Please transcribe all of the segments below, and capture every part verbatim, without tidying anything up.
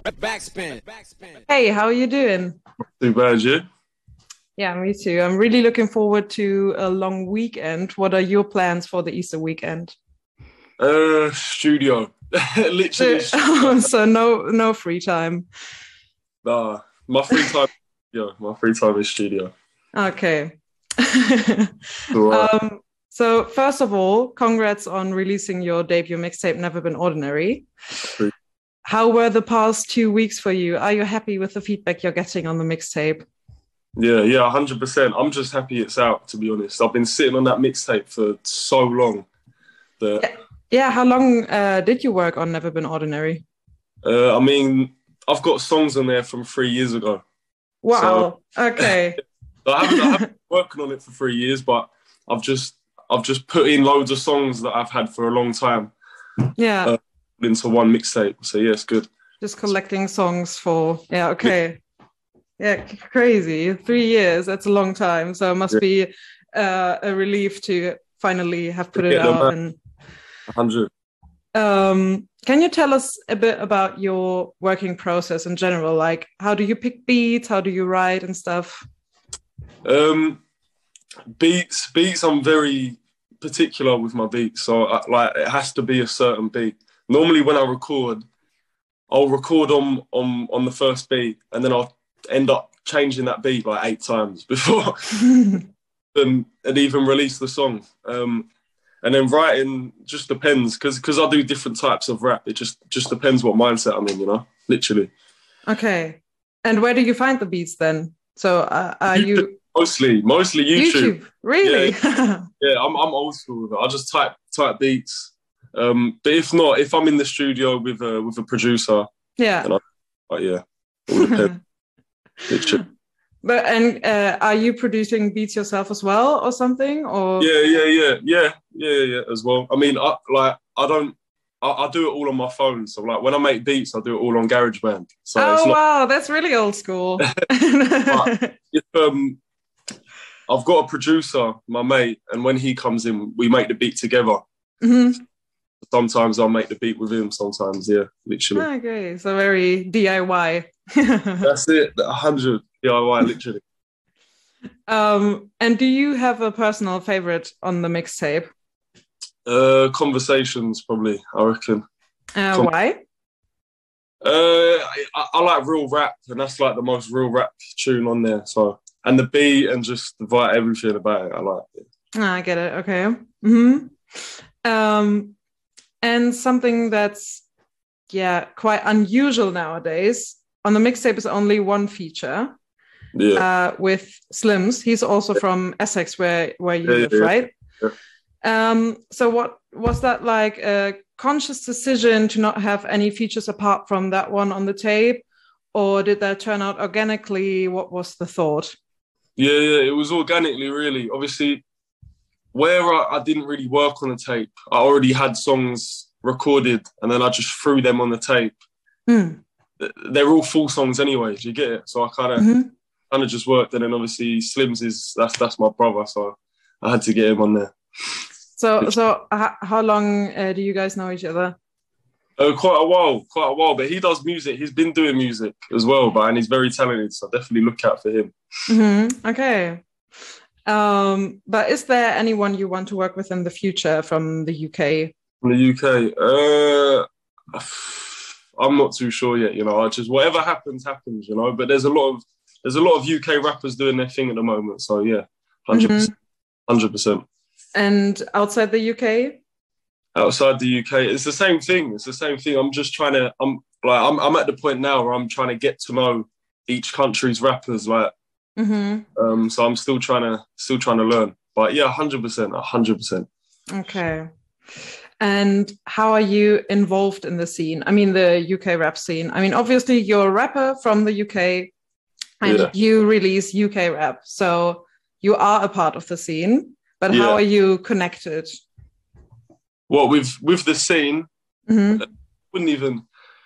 Backspin. Hey, how are you doing? Too bad, you? Yeah, me too. I'm really looking forward to a long weekend. What are your plans for the Easter weekend? Uh, studio. Literally. So, so no, no free time. Nah, my free time. Yeah, my free time is studio. Okay. So, uh, um, so first of all, congrats on releasing your debut mixtape, Never Been Ordinary. Free. How were the past two weeks for you? Are you happy with the feedback you're getting on the mixtape? yeah, yeah, one hundred percent. I'm just happy it's out, to be honest. I've been sitting on that mixtape for so long that, Yeah, yeah, how long uh, did you work on Never Been Ordinary? uh, I mean, I've got songs on there from three years ago. Wow. Okay. So I haven't, I haven't been working on it for three years, but I've just, I've just put in loads of songs that I've had for a long time. Yeah. Uh, into one mixtape. So yeah, it's good. Just collecting songs for, yeah, okay. Yeah, c- crazy. Three years, that's a long time. So it must Yeah. be uh, a relief to finally have put it Get them out. back. And one hundred. um, can you tell us a bit about your working process in general? Like, how do you pick beats? How do you write and stuff? Um, beats, beats. I'm very particular with my beats, so I, like it has to be a certain beat. Normally, when I record, I'll record on on on the first beat, and then I'll end up changing that beat like eight times before and, and even release the song. Um, and then writing just depends because because I do different types of rap. It just just depends what mindset I'm in, you know, literally. Okay. And where do you find the beats then? So uh, are YouTube, you mostly mostly YouTube. YouTube? Really? Yeah. Yeah, I'm I'm old school with it. I just type type beats. Um, but if not, if I'm in the studio with a with a producer, Yeah. then I, oh, yeah, it all depends. Literally. But and uh, are you producing beats yourself as well, or something? Or Yeah, yeah, yeah, yeah, yeah, yeah, as well. I mean, I like I don't, I, I do it all on my phone. So like when I make beats, I do it all on GarageBand. So oh it's not. wow, that's really old school. But if um, I've got a producer, my mate, and when he comes in, we make the beat together. Mhm. Sometimes I'll make the beat with him. Sometimes, yeah, literally. Okay, so very D I Y. That's it. A hundred D I Y, literally. um, and do you have a personal favorite on the mixtape? Uh, conversations, probably. I reckon. Uh, Com- why? Uh, I, I like real rap, and that's like the most real rap tune on there. So, and the beat and just the vibe, everything about it, I like it. Ah, I get it. Okay. hmm Um, and something that's yeah quite unusual nowadays. On the mixtape is only one feature. Yeah, Uh, with Slims. He's also from Essex, where where you Yeah, live, yeah, right? yeah. Um, so what was that like a conscious decision to not have any features apart from that one on the tape, or did that turn out organically? What was the thought? yeah, yeah. It was organically, really. Obviously, where I, I didn't really work on the tape, I already had songs recorded, and then I just threw them on the tape. Mm. They're all full songs anyway. Do you get it? So I kind of, hmm kind of just worked, and then obviously Slims is that's that's my brother, so I had to get him on there. So so h- how long uh, do you guys know each other? Uh, quite a while, quite a while. But he does music. He's been doing music as well, but and he's very talented. So definitely look out for him. hmm Okay. Um, but is there anyone you want to work with in the future from the U K? From the U K, uh, I'm not too sure yet. You know, I just whatever happens, happens. You know, but there's a lot of there's a lot of U K rappers doing their thing at the moment. So yeah, hundred percent, hundred percent. And outside the U K? Outside the U K, it's the same thing. It's the same thing. I'm just trying to. I'm like I'm I'm at the point now where I'm trying to get to know each country's rappers. Like, hmm um, so I'm still trying to still trying to learn. But yeah, hundred percent, hundred percent. Okay. And how are you involved in the scene? I mean, the U K rap scene. I mean, obviously, you're a rapper from the U K and Yeah. you release U K rap. So you are a part of the scene, but how Yeah. are you connected? What with with the scene? hmm Wouldn't even.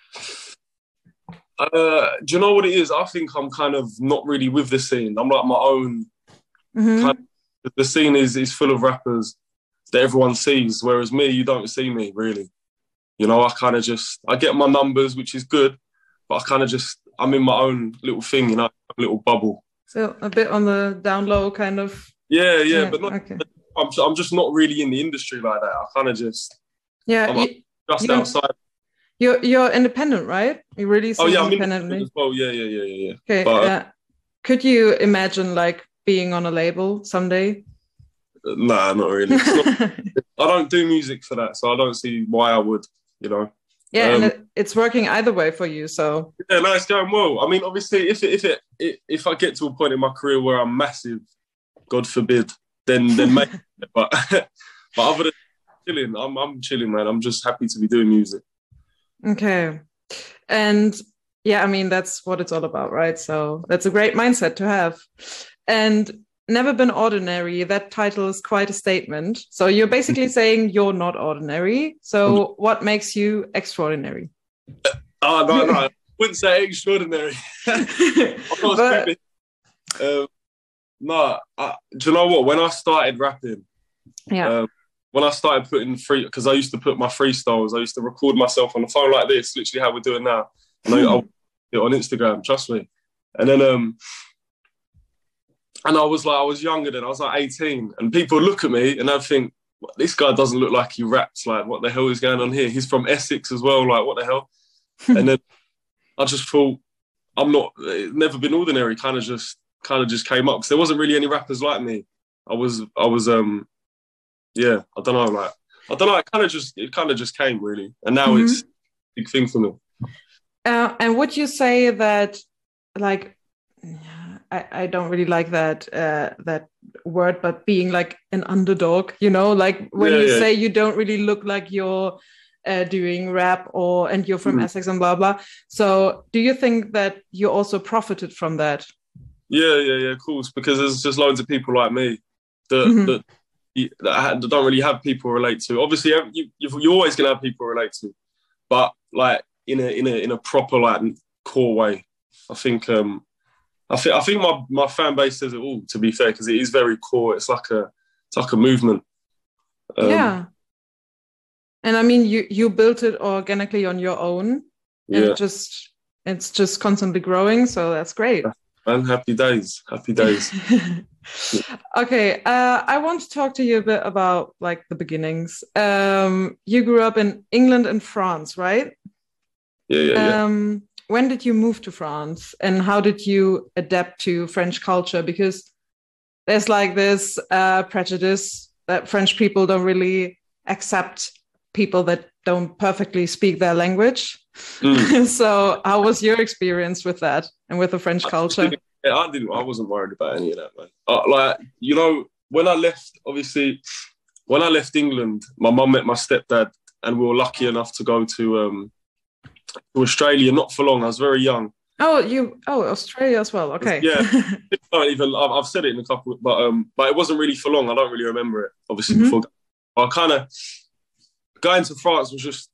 Uh, do you know what it is? I think I'm kind of not really with the scene. I'm like my own. hmm Kind of, the scene is is full of rappers that everyone sees, whereas me, you don't see me really. You know, I kind of just I get my numbers, which is good, but I kind of just I'm in my own little thing, you know, a little bubble. So a bit on the down low, kind of. Yeah, yeah, yeah but not, okay. I'm I'm just not really in the industry like that. I kind of just yeah, I'm, you, I'm just you're, outside. You're you're independent, right? You release oh yeah, independently. I'm independent as well. Yeah, yeah, yeah, yeah. Okay. But, uh, could you imagine like being on a label someday? Uh, nah, not really. It's not, I don't do music for that, so I don't see why I would. You know. Yeah, um, and it, it's working either way for you. So yeah, no, it's going well. I mean, obviously, if it, if it if I get to a point in my career where I'm massive, God forbid, then then maybe. but but other than chilling, I'm I'm chilling, man. I'm just happy to be doing music. Okay, and yeah, I mean that's what it's all about, right? So that's a great mindset to have, and. Never been ordinary. That title is quite a statement. So you're basically saying you're not ordinary. So what makes you extraordinary? Oh, no, no. I wouldn't say extraordinary. I'm not but... stupid. Um, no, I, do you know what? When I started rapping, yeah. Um, when I started putting free, because I used to put my freestyles, I used to record myself on the phone like this, literally how we're doing now. And I, I'll put it on Instagram, trust me. And then... um. And I was like, I was younger then, I was like eighteen. And people look at me and I think, this guy doesn't look like he raps. Like, what the hell is going on here? He's from Essex as well. Like, what the hell? And then I just thought, I'm not, it's never been ordinary. Kind of just, kind of just came up. Because there wasn't really any rappers like me. I was, I was, um, yeah, I don't know. Like, I don't know. It kind of just, it kind of just came really. And now mm-hmm. it's a big thing for me. Uh, and would you say that, like, I, I don't really like that uh, that word, but being like an underdog, you know, like when yeah, you yeah. say you don't really look like you're uh, doing rap or and you're from mm. Essex and blah blah. So, do you think that you also profited from that? Yeah, yeah, yeah, of course, because there's just loads of people like me that mm-hmm. that, that, that don't really have people relate to. Obviously, you, you're always gonna have people relate to, but like in a in a in a proper like core way. I think. Um, I think I think my, my fan base says it all. To be fair, because it is very core. It's like a it's like a movement. Um, yeah, and I mean, you you built it organically on your own, yeah. and it just it's just constantly growing. So that's great. And happy days, happy days. Okay, uh, I want to talk to you a bit about like the beginnings. Um, you grew up in England and France, right? Yeah, yeah, yeah. Um, when did you move to France and how did you adapt to French culture? Because there's like this uh, prejudice that French people don't really accept people that don't perfectly speak their language. Mm. So how was your experience with that and with the French culture? Yeah, I didn't, I wasn't worried about any of that, man. Uh, like, you know, when I left, obviously, when I left England, my mum met my stepdad and we were lucky enough to go to, um, to Australia, not for long. I was very young. Oh, you, oh, Australia as well. Okay. Yeah. I don't even, I've, I've said it in a couple, but um, but it wasn't really for long. I don't really remember it, obviously, mm-hmm. before. I kind of, going to France was just,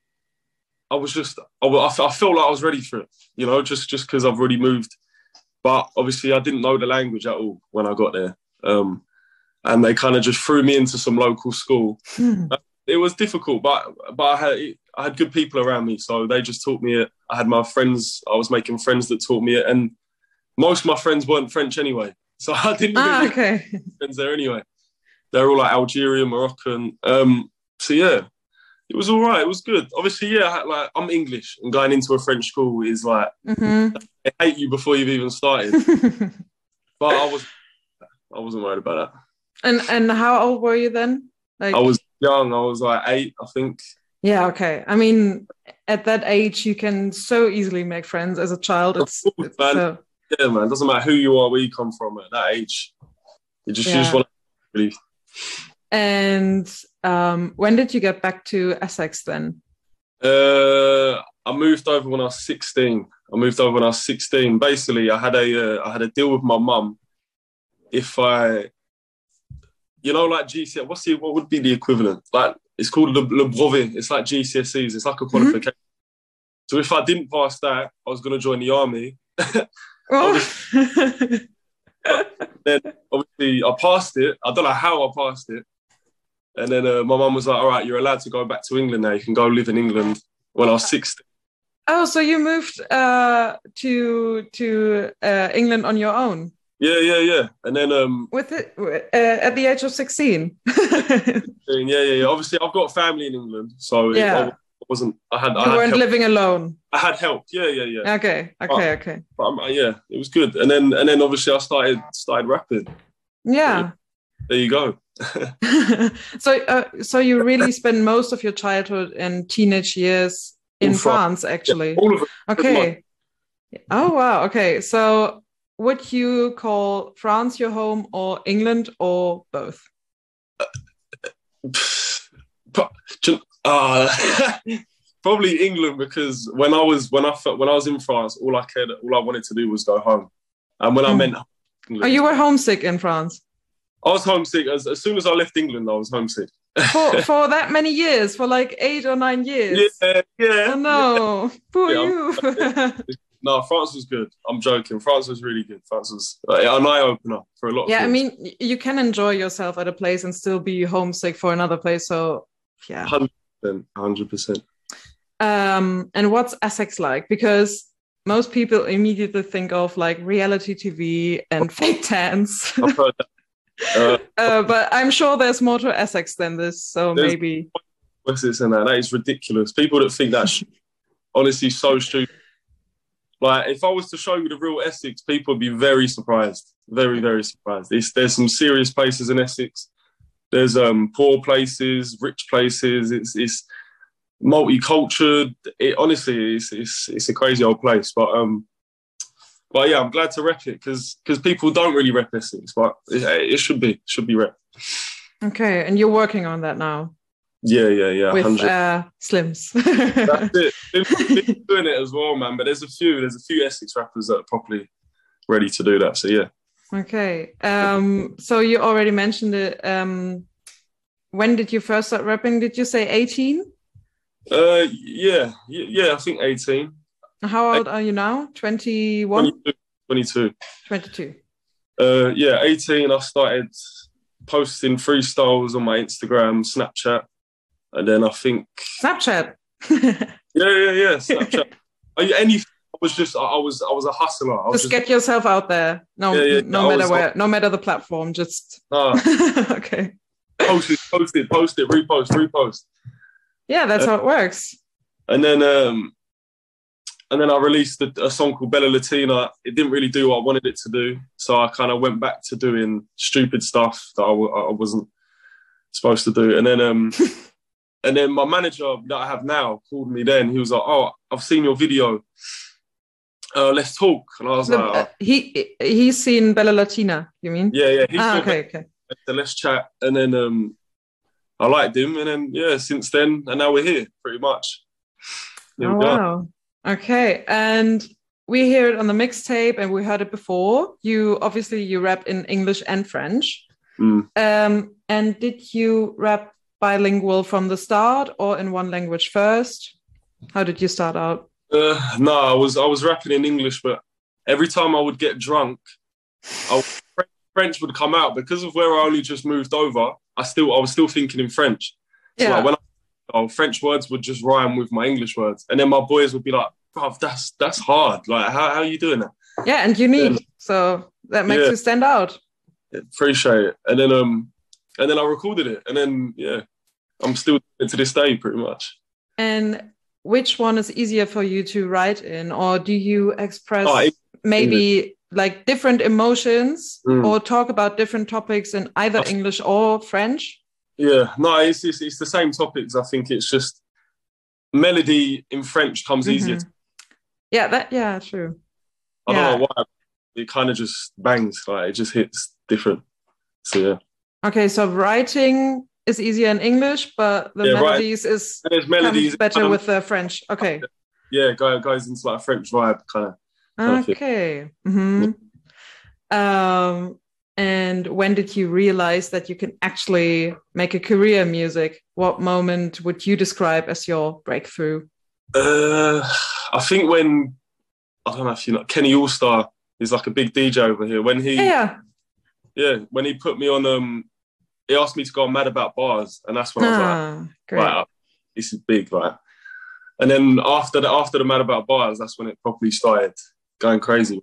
I was just, I, I felt like I was ready for it, you know, just just because I've already moved. But obviously I didn't know the language at all when I got there. Um, and they kind of just threw me into some local school. Mm. It was difficult, but but I had I had good people around me, so they just taught me it. I had my friends. I was making friends that taught me it, and most of my friends weren't French anyway, so I didn't really ah, okay. make friends there anyway. They're all like Algerian, Moroccan. Um, so yeah, it was all right. It was good. Obviously, yeah, I had, like I'm English, and going into a French school is like mm-hmm. they hate you before you've even started. But I was, I wasn't worried about that. And and how old were you then? Like I was young. I was like eight, I think. Yeah, okay. I mean, at that age, you can so easily make friends as a child. It's, course, it's man. So... Yeah, man. It doesn't matter who you are, where you come from at that age. You just, yeah. you just want to really. And um, when did you get back to Essex then? Uh, I moved over when I was sixteen. I moved over when I was sixteen. Basically, I had a uh, I had a deal with my mum. If I, you know, like G C S E, what's the what would be the equivalent? Like it's called le, le brevet. It's like G C S Es. It's like a qualification. Mm-hmm. So if I didn't pass that, I was going to join the army. Oh. Then obviously I passed it. I don't know how I passed it. And then uh, my mum was like, all right, you're allowed to go back to England now. You can go live in England when I was sixteen. Oh, so you moved uh, to to uh, England on your own Yeah, yeah, yeah. And then um, with it uh, at the age of sixteen. yeah, yeah, yeah. Obviously, I've got family in England, so it, I Yeah, wasn't. I had, I you had weren't help. living alone. I had help. Yeah, yeah, yeah. Okay, But, okay, okay. but um, yeah, it was good. And then and then obviously I started started rapping. Yeah. There you go. so, uh, so you really spent most of your childhood and teenage years in, in France, France, actually. Yeah, all of it. Okay. Oh wow. Okay. So, would you call France your home, or England, or both? Uh, probably England, because when I was when I when I was in France, all I cared, all I wanted to do was go home. And when mm. I meant England, oh, you were homesick in France. I was homesick as, as soon as I left England. I was homesick for for that many years, for like eight or nine years. Yeah, yeah. Oh no, yeah. poor yeah, you. No, France was good. I'm joking. France was really good. France was uh, an eye opener for a lot. Yeah, of I mean, you can enjoy yourself at a place and still be homesick for another place. So, yeah, hundred percent, hundred percent. Um, and what's Essex like? Because most people immediately think of like reality T V and fake tans. I've heard that. Uh, uh, but I'm sure there's more to Essex than this, so maybe. What's this and that? That is ridiculous. People that think that's honestly so stupid. Like, if I was to show you the real Essex, people would be very surprised. Very, very surprised. It's, there's some serious places in Essex. There's um, poor places, rich places. It's, it's multicultural. It, honestly, it's, it's it's a crazy old place. But um, but yeah, I'm glad to rep it because because people don't really rep Essex, but it, it should be should be rep. Okay, and you're working on that now. Yeah, yeah, yeah. With uh, Slims. That's it. Been doing it as well, man. But there's a few, there's a few Essex rappers that are properly ready to do that. So yeah. Okay. Um, so you already mentioned it. Um, when did you first start rapping? Did you say eighteen? Uh, yeah, yeah. I think eighteen. How old are you now? twenty-one? twenty-two. twenty-two. Uh, yeah, eighteen. I started posting freestyles on my Instagram, Snapchat. And then I think Snapchat. yeah, yeah, yeah. Snapchat. Anything. I was just. I was. I was a hustler. I was just, just get yourself out there. No, yeah, yeah, no matter where, like, no matter the platform. Just. Uh, okay. Post it, post it, post it, repost, repost. Yeah, that's uh, how it works. And then, um, and then I released a, a song called Bella Latina. It didn't really do what I wanted it to do, so I kind of went back to doing stupid stuff that I, w- I wasn't supposed to do. And then, um. And then my manager that I have now called me then. He was like, oh, I've seen your video. Uh, let's talk. And I was the, like... Oh. Uh, he He's seen Bella Latina, you mean? Yeah, yeah. He ah, okay, okay. So let's chat. And then um, I liked him. And then, yeah, since then, and now we're here, pretty much. Oh, wow. Okay. And we hear it on the mixtape and we heard it before. You, obviously, you rap in English and French. Mm. Um, and did you rap bilingual from the start or in one language first? How did you start out? Uh, no, I was I was rapping in English, but every time I would get drunk, I would, French would come out because of where I only just moved over. I still I was still thinking in French. So yeah. Like when I, oh, French words would just rhyme with my English words, and then my boys would be like, "Bruv, that's that's hard. Like, how how are you doing that?" Yeah, and unique. And, so that makes yeah, you stand out. Appreciate it. And then um, and then I recorded it, and then yeah. I'm still to this day, pretty much. And which one is easier for you to write in, or do you express oh, it, maybe English. Like different emotions, mm. or talk about different topics in either I, English or French? Yeah, no, it's, it's it's the same topics. I think it's just melody in French comes mm-hmm. easier. To... Yeah, that yeah, true. I yeah. don't know why. It kind of just bangs, like it just hits different. So yeah. Okay, so writing is easier in English, but the yeah, melodies right. is melodies better kind of, with the French. Okay. Yeah, go goes into like a French vibe kind of. Kind okay. Of mm-hmm. yeah. Um, and when did you realize that you can actually make a career in music? What moment would you describe as your breakthrough? Uh, I think when I don't know if you know Kenny Allstar is like a big D J over here. When he yeah yeah when he put me on um. He asked me to go on Mad About Bars, and that's when ah, I was like, great. Wow, this is big, right? And then after the after the Mad About Bars, that's when it properly started going crazy.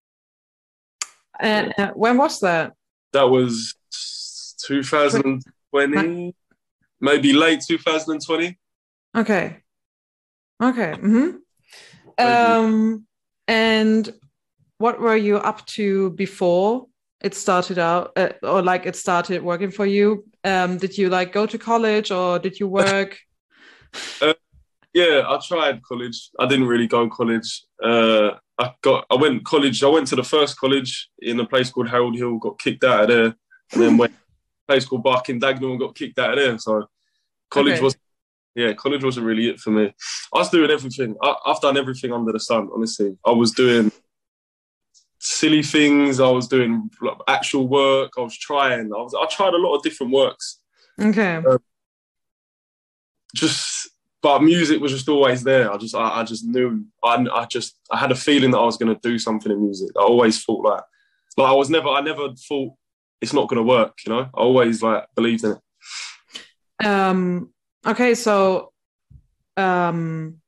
And uh, when was that? That was twenty twenty, maybe late twenty twenty. Okay. Okay. Mm-hmm. Um, and what were you up to before it started out, uh, or like it started working for you? Um, did you like go to college or did you work? uh, yeah, I tried college. I didn't really go to college. Uh, I got, I went college. I went to the first college in a place called Harold Hill, got kicked out of there, and then went to a place called Barking Dagenham and got kicked out of there. So college okay. was, yeah, college wasn't really it for me. I was doing everything. I, I've done everything under the sun, honestly. I was doing silly things. I was doing like, actual work. I was trying. I was. I tried a lot of different works. Okay. Um, just, but music was just always there. I just, I, I just knew. I, I just, I had a feeling that I was going to do something in music. I always thought like, like I was never. I never thought it's not going to work. You know. I always like believed in it. Um. Okay. So. Um.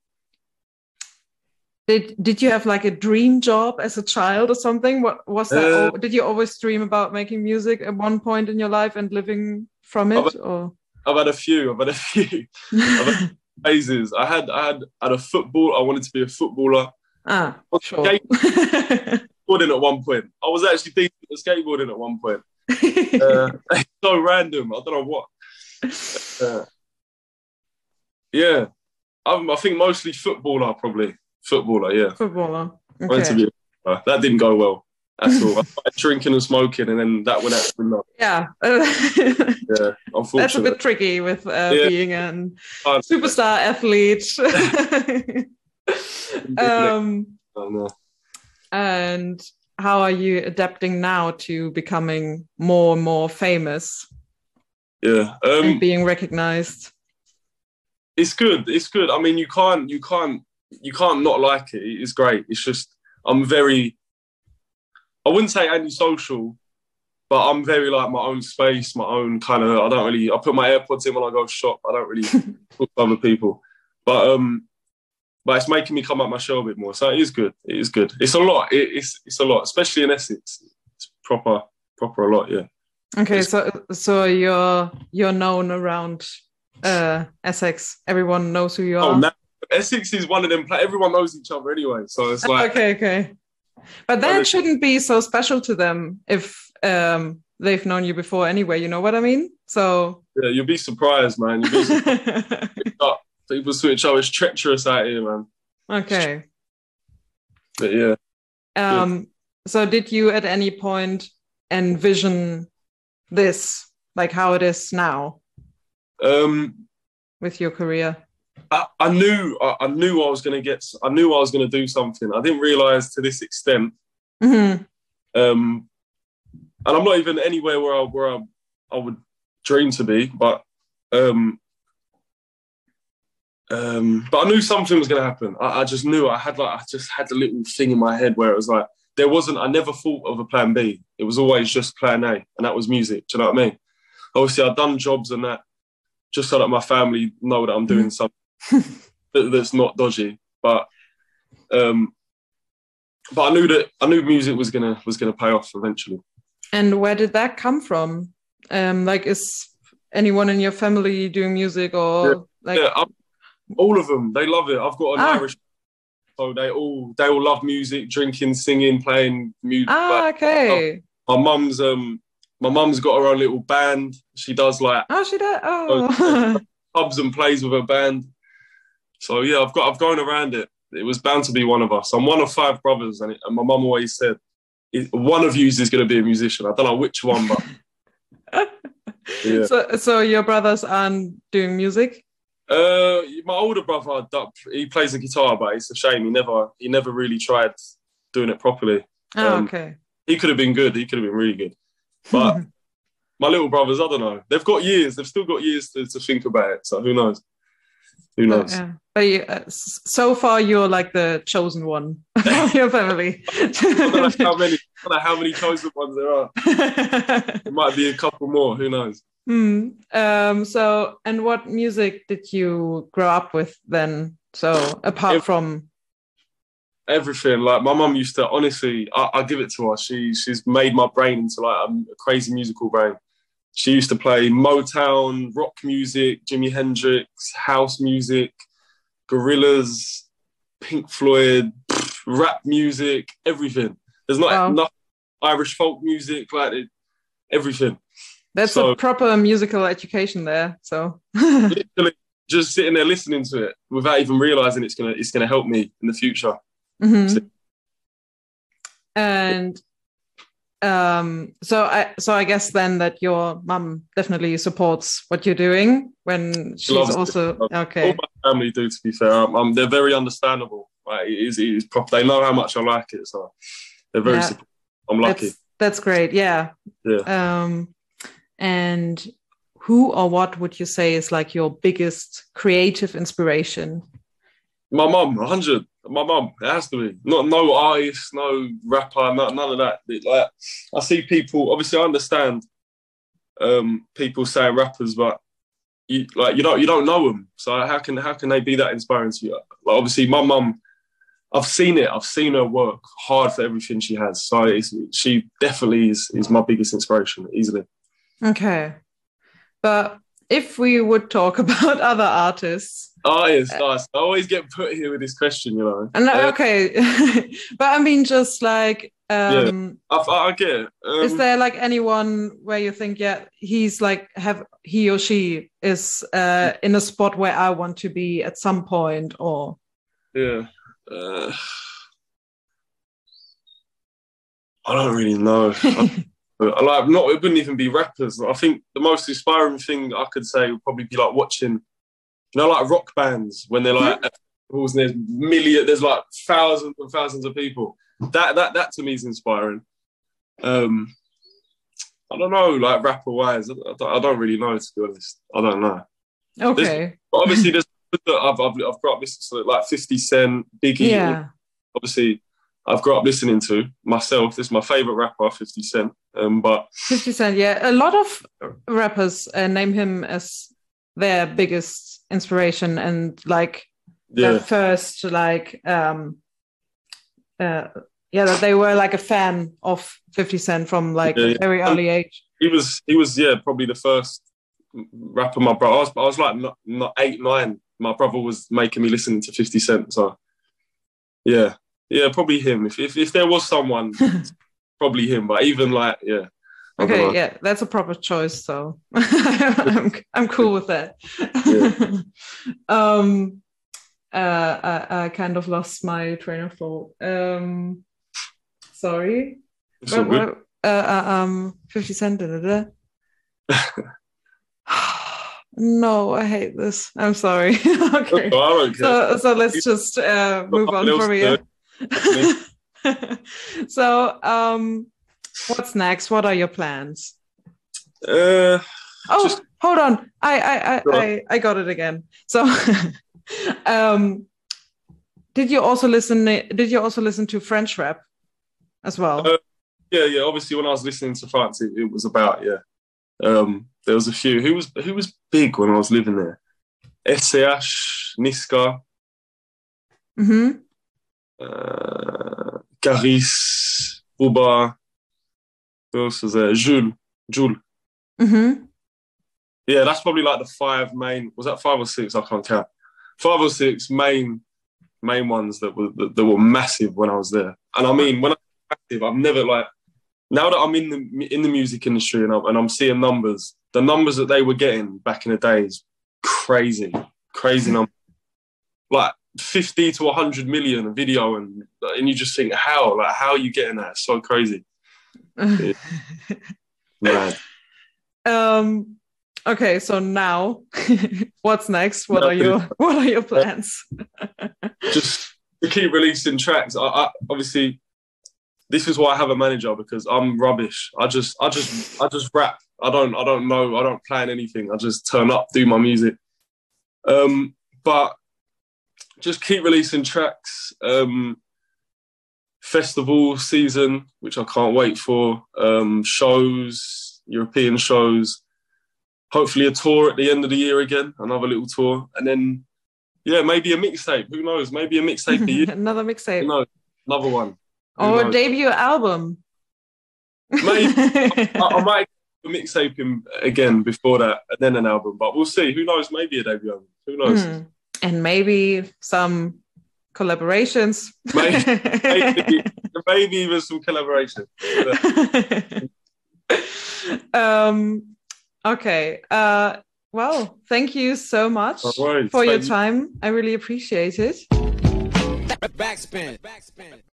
Did Did you have like a dream job as a child or something? What was that? Uh, did you always dream about making music at one point in your life and living from it? I've, or I've had a few. I've had a few. I've had phases. I had I had at a football. I wanted to be a footballer. Ah, sure. Skateboarding at one point. I was actually thinking of skateboarding at one point. uh, it's so random. I don't know what. Uh, yeah, I'm, I think mostly footballer probably. Footballer, yeah. Footballer. Okay. Be, uh, that didn't go well. That's all. I started drinking and smoking, and then that went out the window. Yeah. yeah, unfortunately. That's a bit tricky with uh, yeah. being a superstar athlete. um, oh, no. And how are you adapting now to becoming more and more famous? Yeah. Um, and being recognized? It's good. It's good. I mean, you can't, you can't, you can't not like it. It's great. It's just, I'm very, I wouldn't say antisocial, but I'm very like my own space, my own kind of, I don't really, I put my AirPods in when I go shop. I don't really talk to other people. But um, but it's making me come up my shell a bit more. So it is good. It is good. It's a lot. It, it's it's a lot, especially in Essex. It's proper, proper a lot, yeah. Okay, it's, so so you're you're known around uh, Essex. Everyone knows who you are. Oh, now, Essex is one of them. Everyone knows each other anyway, so it's like okay, okay. But that shouldn't be so special to them if um, they've known you before anyway. You know what I mean? So yeah, you'll be surprised, man. You'll be surprised. People switch up. It's treacherous out here, man. Okay. But yeah. Um. yeah. So, did you at any point envision this, like how it is now, um, with your career? I, I knew I, I knew I was going to get. I knew I was going to do something. I didn't realize to this extent. Mm-hmm. Um, and I'm not even anywhere where I where I, I would dream to be, but um, um, but I knew something was going to happen. I, I just knew. I had like I just had a little thing in my head where it was like there wasn't. I never thought of a plan B. It was always just plan A, and that was music. Do you know what I mean? Obviously, I've done jobs and that just so that my family know that I'm doing mm-hmm. something. That's not dodgy, but um, but I knew that I knew music was gonna was gonna pay off eventually. And where did that come from? Um, like, is anyone in your family doing music or yeah, like? Yeah, I'm, all of them. They love it. I've got an ah. Irish, so they all they all love music, drinking, singing, playing music. Ah, like, okay. My mum's um my mum's got her own little band. She does like oh, she does. Oh, pubs and plays with her band. So yeah, I've got I've gone around it. It was bound to be one of us. I'm one of five brothers, and, it, and my mum always said, "One of you is going to be a musician." I don't know which one, but yeah. So, so your brothers aren't doing music? Uh, my older brother, he plays the guitar, but it's a shame he never he never really tried doing it properly. Oh, um, okay. He could have been good. He could have been really good, but my little brothers, I don't know. They've got years. They've still got years to, to think about it. So who knows? Who knows? But, yeah. But you, uh, so far, you're like the chosen one of your family. I don't know how many, I don't know how many chosen ones there are. There might be a couple more. Who knows? Hmm. Um. So, and what music did you grow up with then? So apart Ev- from everything. Like my mum used to, honestly, I, I give it to her. She she's made my brain into like a, a crazy musical brain. She used to play Motown, rock music, Jimi Hendrix, house music, Gorillaz, Pink Floyd, pff, rap music, everything. There's not wow, enough Irish folk music, like it, everything. that's So a proper musical education there. So literally just sitting there listening to it without even realizing it's gonna it's gonna help me in the future. So, Mhm. And um, so I so I guess then that your mum definitely supports what you're doing when she she's loves it. also All okay. my family do, to be fair. Um, um, they're very understandable. Like, it is, it is proper. They know how much I like it, so they're very Yeah, supportive. I'm lucky. that's that's great. Yeah. Yeah. Um, and who or what would you say is like your biggest creative inspiration? My mum, one hundred. My mum, it has to be. Not no artist, no rapper, no, none of that. It, like, I see people. Obviously, I understand um, people saying rappers, but you like you don't you don't know them. So how can how can they be that inspiring to you? Like, obviously, my mum, I've seen it. I've seen her work hard for everything she has. So it's, she definitely is is my biggest inspiration, easily. Okay. But if we would talk about other artists, Oh, yes, nice. I always get put here with this question, you know. and Uh, okay, but I mean, just like, yeah, um, I, I get it. is Um, there like anyone where you think, yeah, he's like, have he or she is uh, in a spot where I want to be at some point, or yeah. Uh, I don't really know. I like not. It wouldn't even be rappers. I think the most inspiring thing I could say would probably be like watching, you know, like rock bands when they're like, and there's million, there's like thousands and thousands of people. That that that to me is inspiring. Um, I don't know, like rapper wise, I, I, don't, I don't really know, to be honest. I don't know. There's, okay, obviously, there's I've I've I've got listening to like fifty Cent, Biggie. yeah, Obviously, I've grown up listening to myself. This is my favorite rapper, fifty Cent. Um, but fifty Cent, yeah, a lot of rappers uh, name him as their biggest inspiration and like yeah, their first like um uh yeah that they were like a fan of fifty Cent from like yeah, a yeah. very And early age. he was he was yeah probably the first rapper my brother. I was I was like not, not eight nine. My brother was making me listen to fifty Cent. So yeah, yeah, probably him. If if, if there was someone, probably him. But even like yeah. I don't Okay, know. yeah, that's a proper choice. So I'm I'm cool with that. Yeah. um, uh, I, I kind of lost my train of thought. Um, sorry. It's all What, good. what, uh, uh, um, fifty Cent. Da, da, da. No, I hate this. I'm sorry. Okay, I don't care. so so let's just uh, move on from here. So, um, what's next? What are your plans? Uh, Oh, just hold on. I I I I, I got it again. So, um, did you also listen? Did you also listen to French rap as well? uh, yeah, yeah. Obviously, when I was listening to France, it, it was about yeah. Um, there was a few. Who was who was big when I was living there? S C H, Niska, Mm-hmm. uh, Caris, Bouba. Who else was there? Jules, Jules. Mm-hmm. Yeah, that's probably like the five main. Was that five or six? I can't count. Five or six main main ones that were that, that were massive when I was there. And I mean, when I'm massive, I've never like. Now that I'm in the in the music industry and I'm, and I'm seeing numbers, the numbers that they were getting back in the days, crazy, crazy numbers, like fifty to one hundred million a video, and and you just think, how, like, how are you getting that? It's so crazy. It's mad. Um. Okay, so now, what's next? What are your What are your plans? Just to keep releasing tracks. I, I obviously. This is why I have a manager, because I'm rubbish. I just, I just, I just rap. I don't, I don't know. I don't plan anything. I just turn up, do my music. Um, but just keep releasing tracks. Um, festival season, which I can't wait for. Um, shows, European shows. Hopefully a tour at the end of the year again, another little tour, and then Yeah, maybe a mixtape. Who knows? Maybe a mixtape a year. Another mixtape. No, another one. Who or knows? a debut album. Maybe I, I might mixtape him again before that, and then an album. But we'll see. Who knows? Maybe a debut album. Who knows? Mm. And maybe some collaborations. Maybe, maybe, maybe even some collaboration. um. Okay. Uh. Well, thank you so much right, for your you. time. I really appreciate it. Backspin. Backspin.